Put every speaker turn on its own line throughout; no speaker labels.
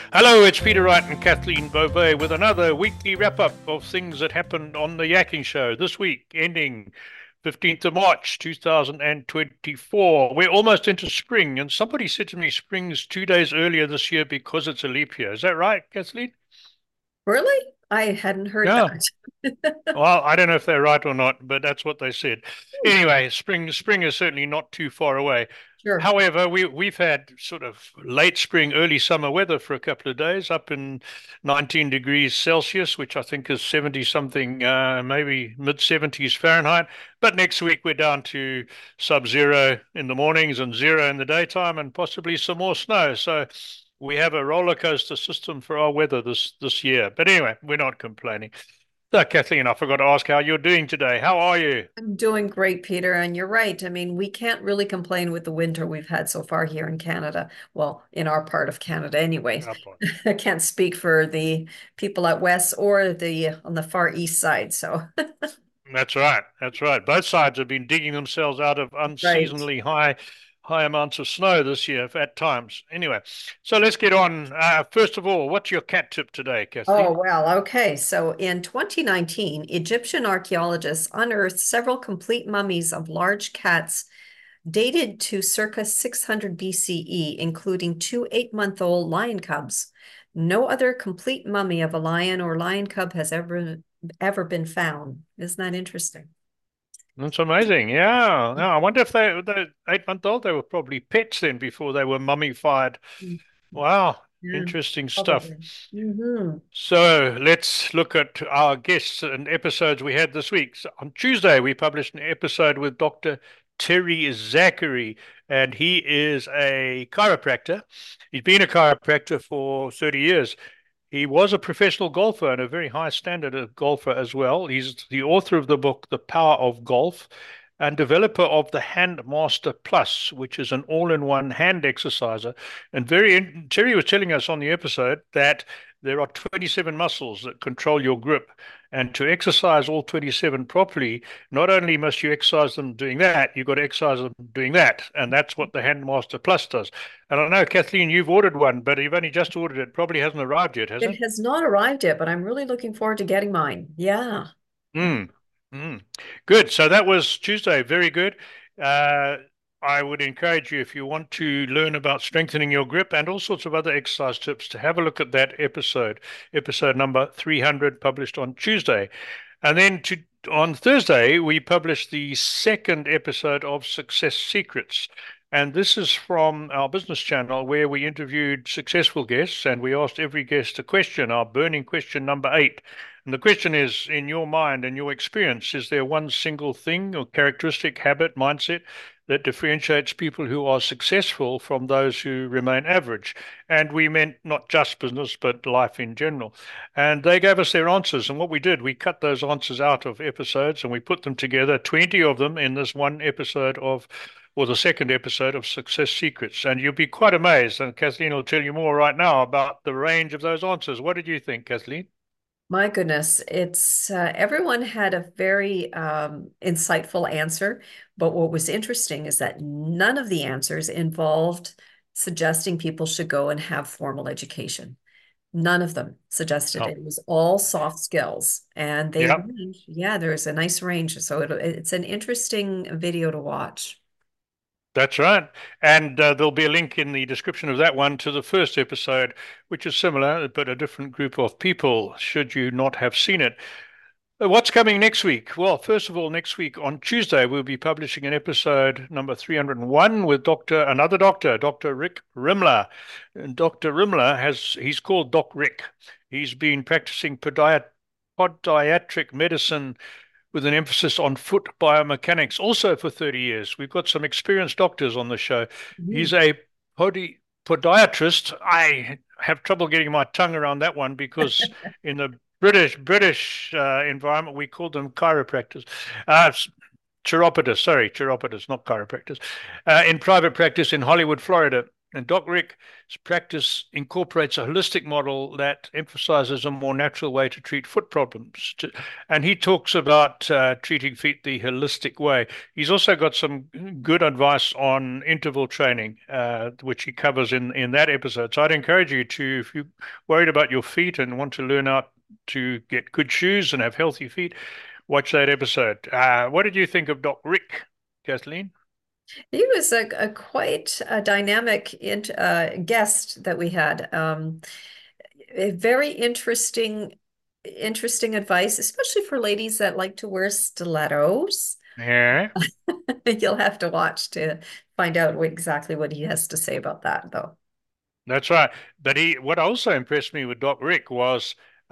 Hello, it's Peter Wright and Kathleen Beauvais with another weekly wrap up of things that happened on the Yakking Show this week, ending 15th of March 2024. We're almost into spring, and somebody said to me spring's 2 days earlier this year because it's a leap year. Is that right, Kathleen?
Really? I hadn't heard
Yeah.
that.
Well, I don't know if they're right or not, but that's what they said. Anyway, spring is certainly not too far away.
Sure.
However, we've had sort of late spring, early summer weather for a couple of days, up in 19 degrees Celsius, which I think is 70 something, maybe mid 70s Fahrenheit. But next week we're down to sub-zero in the mornings and zero in the daytime, and possibly some more snow. So we have a roller coaster system for our weather this year. But anyway, we're not complaining. So, Kathleen, I forgot to ask how you're doing today. How are you?
I'm doing great, Peter, and you're right. I mean, we can't really complain with the winter we've had so far here in Canada. Well, in our part of Canada anyway.
Up on.
I can't speak for the people out west or the on the far east side. So,
That's right. That's right. Both sides have been digging themselves out of
right.
unseasonably high amounts of snow this year at times. Anyway, so let's get on. First of all, what's your cat tip today,
Oh,
Kathleen?
well, okay. So in 2019, Egyptian archaeologists unearthed several complete mummies of large cats dated to circa 600 BCE, including two 8-month-old lion cubs. No other complete mummy of a lion or lion cub has ever been found. Isn't that interesting?
That's amazing. Yeah. Yeah. I wonder if the 8 month old, they were probably pets then before they were mummified. Wow.
Yeah,
Interesting stuff.
probably. Hmm.
So let's look at our guests and episodes we had this week. So on Tuesday, we published an episode with Dr. Terry Zachary, and he is a chiropractor. He's been a chiropractor for 30 years. He was a professional golfer and a very high standard of golfer as well. He's the author of the book, The Power of Golf, and developer of the Handmaster Plus, which is an all-in-one hand exerciser. And Terry was telling us on the episode that there are 27 muscles that control your grip. And to exercise all 27 properly, not only must you exercise them doing that, you've got to exercise them doing that. And that's what the Handmaster Plus does. And I know, Kathleen, you've ordered one, but you've only just ordered it. Probably hasn't arrived yet, has it?
It has not arrived yet, but I'm really looking forward to getting mine. Yeah.
Mm, mm. Good. So that was Tuesday. Very good. Uh, I would encourage you, if you want to learn about strengthening your grip and all sorts of other exercise tips, to have a look at that episode number 300, published on Tuesday. And then on Thursday, we published the second episode of Success Secrets. And this is from our business channel where we interviewed successful guests and we asked every guest a question, our burning question number 8. And the question is, in your mind and your experience, is there one single thing or characteristic, habit, mindset that differentiates people who are successful from those who remain average? And we meant not just business, but life in general. And they gave us their answers. And what we did, we cut those answers out of episodes and we put them together, 20 of them in this one episode of, or the second episode of Success Secrets. And you'll be quite amazed. And Kathleen will tell you more right now about the range of those answers. What did you think, Kathleen?
My goodness, it's everyone had a very insightful answer, but what was interesting is that none of the answers involved suggesting people should go and have formal education. None of them suggested
Oh,
it. It was all soft skills, and they
yeah.
range. Yeah, there's a nice range, so it's an interesting video to watch.
That's right. And there'll be a link in the description of that one to the first episode, which is similar, but a different group of people, should you not have seen it. What's coming next week? Well, first of all, next week on Tuesday, we'll be publishing an episode number 301 with another doctor, Dr. Rick Rimler. And Dr. Rimler he's called Doc Rick. He's been practicing podiatric medicine with an emphasis on foot biomechanics, also for 30 years. We've got some experienced doctors on the show.
Mhm.
He's a podiatrist. I have trouble getting my tongue around that one because in the British environment, we call them chiropractors. Uh, chiropodists, sorry, chiropodists, not chiropractors. In private practice in Hollywood, Florida. And Doc Rick's practice incorporates a holistic model that emphasizes a more natural way to treat foot problems. And he talks about treating feet the holistic way. He's also got some good advice on interval training, which he covers in that episode. So I'd encourage you to, if you're worried about your feet and want to learn out to get good shoes and have healthy feet, watch that episode. What did you think of Doc Rick, Kathleen?
He was a quite a dynamic guest that we had. A very interesting advice, especially for ladies that like to wear stilettos.
Yeah.
You'll have to watch to find out exactly what he has to say about that, though.
That's right. But what also impressed me with Doc Rick was,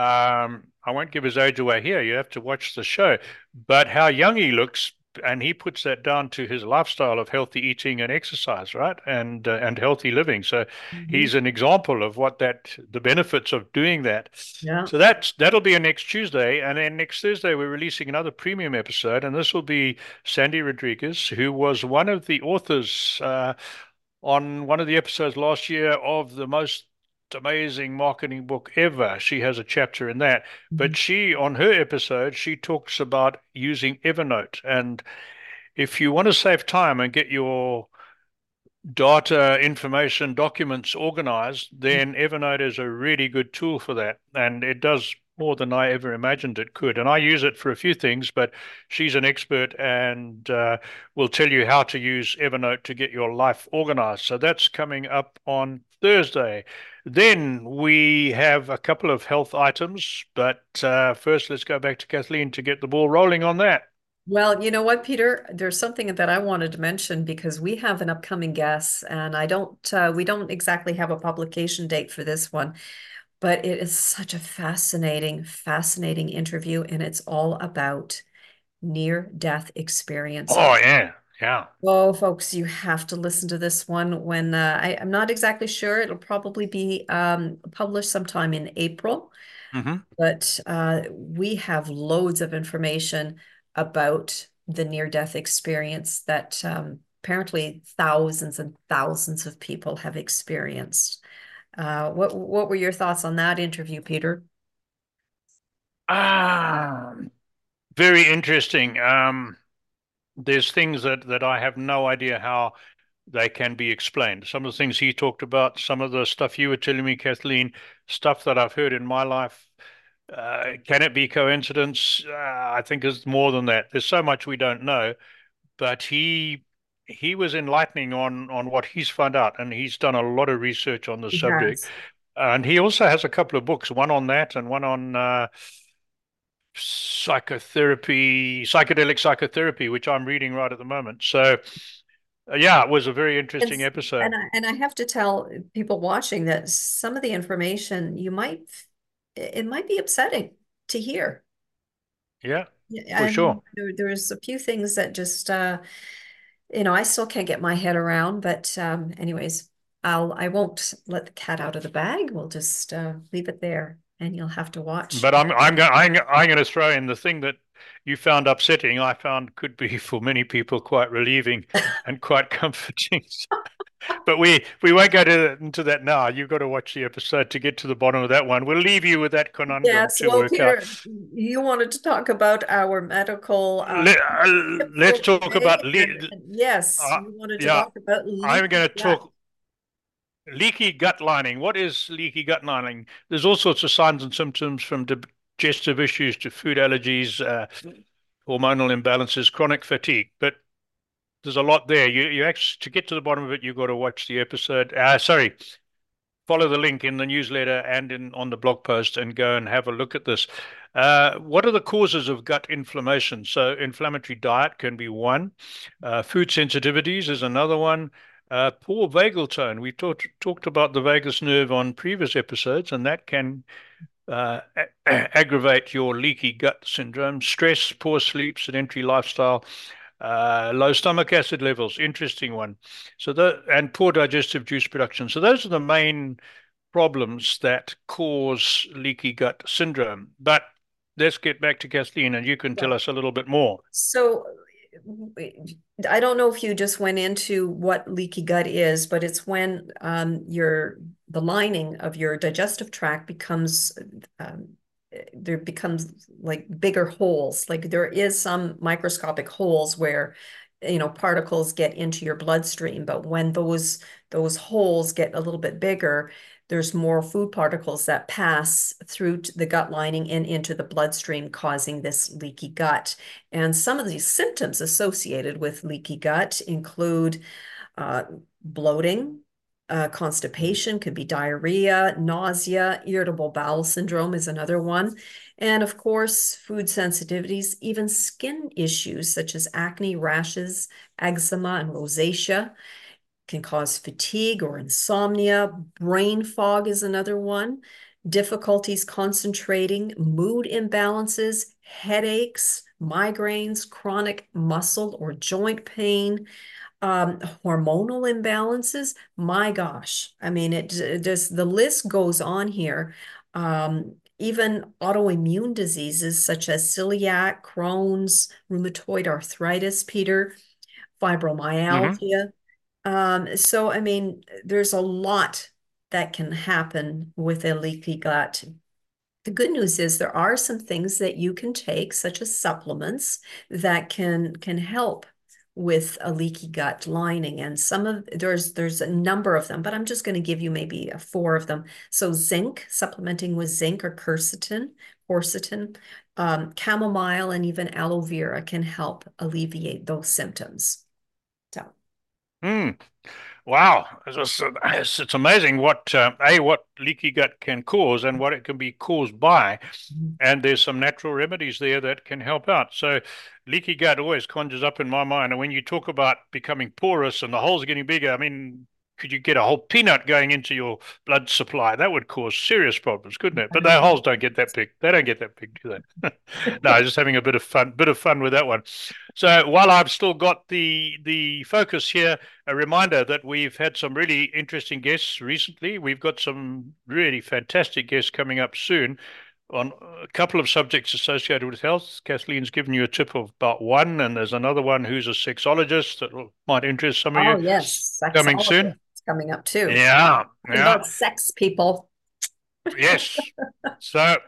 I won't give his age away here. You have to watch the show, but how young he looks, and he puts that down to his lifestyle of healthy eating and exercise, right? And healthy living. So
Mhm.
he's an example of the benefits of doing that.
Yeah.
So that'll be a next Tuesday, and then next Thursday we're releasing another premium episode, and this will be Sandy Rodriguez, who was one of the authors. On one of the episodes last year of the most amazing marketing book ever. She has a chapter in that.
Mhm.
But on her episode, she talks about using Evernote. And if you want to save time and get your data, information, documents organized, then Evernote is a really good tool for that. And it does more than I ever imagined it could. And I use it for a few things, but she's an expert and will tell you how to use Evernote to get your life organized. So that's coming up on Thursday. Then we have a couple of health items, but first let's go back to Kathleen to get the ball rolling on that.
Well, you know what, Peter? There's something that I wanted to mention because we have an upcoming guest, and we don't exactly have a publication date for this one, but it is such a fascinating interview, and it's all about near-death experiences.
Oh, yeah. Yeah.
Oh, folks, you have to listen to this one when I'm not exactly sure. It'll probably be published sometime in April,
Hmm.
but we have loads of information about the near-death experience that apparently thousands and thousands of people have experienced. What were your thoughts on that interview, Peter?
Ah, very interesting. There's things that I have no idea how they can be explained. Some of the things he talked about, some of the stuff you were telling me, Kathleen, stuff that I've heard in my life. Can it be coincidence? I think it's more than that. There's so much we don't know, but he was enlightening on what he's found out, and he's done a lot of research on the
He
subject.
has.
And he also has a couple of books, one on that and one on psychedelic psychotherapy, which I'm reading right at the moment. So, yeah, it was a very
And,
interesting
s-
episode.
and I have to tell people watching that some of the information it might be upsetting to hear.
Yeah,
Yeah,
for
I mean,
sure.
there's a few things that just I still can't get my head around, but anyways, I won't let the cat out of the bag. We'll just leave it there and you'll have to watch.
But I'm going to throw in the thing that you found upsetting. I found could be for many people quite relieving and quite comforting. But we won't go into that now. You've got to watch the episode to get to the bottom of that one. We'll leave you with that conundrum
Yes,
to
well,
work out.
Peter, you wanted to talk about our medical
Let,
tip
let's
for
talk about
today, and yes,
uh,
you wanted to
yeah.
talk about
I'm
leaky
going to
gut.
talk leaky gut lining. What is leaky gut lining? There's all sorts of signs and symptoms from digestive issues to food allergies, hormonal imbalances, chronic fatigue. But there's a lot there. You actually to get to the bottom of it, you've got to watch the episode. Sorry, follow the link in the newsletter and in on the blog post and go and have a look at this. What are the causes of gut inflammation? So inflammatory diet can be one. Food sensitivities is another one. Poor vagal tone. We talked about the vagus nerve on previous episodes, and that can aggravate your leaky gut syndrome. Stress, poor sleep, sedentary lifestyle, low stomach acid levels. Interesting one. And poor digestive juice production. So those are the main problems that cause leaky gut syndrome. But let's get back to Kathleen, and you can
Yeah.
tell us a little bit more.
So I don't know if you just went into what leaky gut is, but it's when the lining of your digestive tract becomes um, there becomes like bigger holes. Like there is some microscopic holes where particles get into your bloodstream, but when those holes get a little bit bigger, there's more food particles that pass through the gut lining and into the bloodstream, causing this leaky gut. And some of these symptoms associated with leaky gut include uh, bloating, constipation, could be diarrhea, nausea, irritable bowel syndrome is another one. And of course, food sensitivities, even skin issues such as acne, rashes, eczema, and rosacea can cause fatigue or insomnia. Brain fog is another one. Difficulties concentrating, mood imbalances, headaches, migraines, chronic muscle or joint pain, hormonal imbalances. My gosh, I mean, it just the list goes on here. Even autoimmune diseases such as celiac, Crohn's, rheumatoid arthritis, Peter,
Hmm.
fibromyalgia. So, I mean, there's a lot that can happen with a leaky gut. The good news is there are some things that you can take, such as supplements, that can help with a leaky gut lining. And there's a number of them, but I'm just going to give you maybe four of them. So zinc, supplementing with zinc or quercetin, chamomile, and even aloe vera can help alleviate those symptoms. So.
Mm. Wow, it's amazing what leaky gut can cause and what it can be caused by, and there's some natural remedies there that can help out. So, leaky gut always conjures up in my mind, and when you talk about becoming porous and the holes getting bigger, I mean, could you get a whole peanut going into your blood supply? That would cause serious problems, couldn't it? But their holes don't get that big. They don't get that big, do they? No, just having a bit of fun with that one. So while I've still got the focus here, a reminder that we've had some really interesting guests recently. We've got some really fantastic guests coming up soon on a couple of subjects associated with health. Kathleen's given you a tip of about one, and there's another one who's a sexologist that might interest some of
Oh,
you
yes,
coming
sexologist
soon.
is coming up too.
Yeah,
Talking
yeah,
about sex, people.
yes. So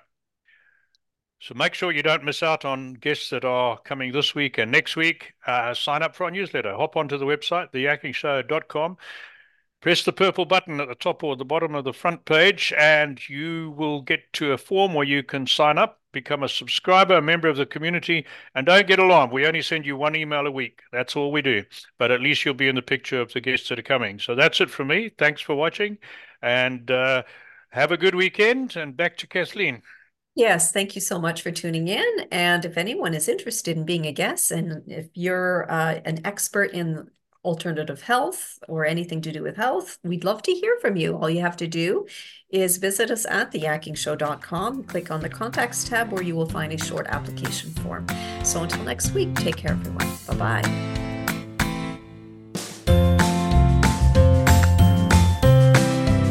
So make sure you don't miss out on guests that are coming this week and next week. Sign up for our newsletter. Hop onto the website, theyakingshow.com. Press the purple button at the top or the bottom of the front page, and you will get to a form where you can sign up, become a subscriber, a member of the community, and don't get alarmed. We only send you one email a week. That's all we do. But at least you'll be in the picture of the guests that are coming. So that's it from me. Thanks for watching, and have a good weekend. And back to Kathleen.
Yes, thank you so much for tuning in. And if anyone is interested in being a guest, and if you're an expert in alternative health or anything to do with health, we'd love to hear from you. All you have to do is visit us at theyakingshow.com, click on the contacts tab where you will find a short application form. So until next week, take care, everyone. Bye-bye.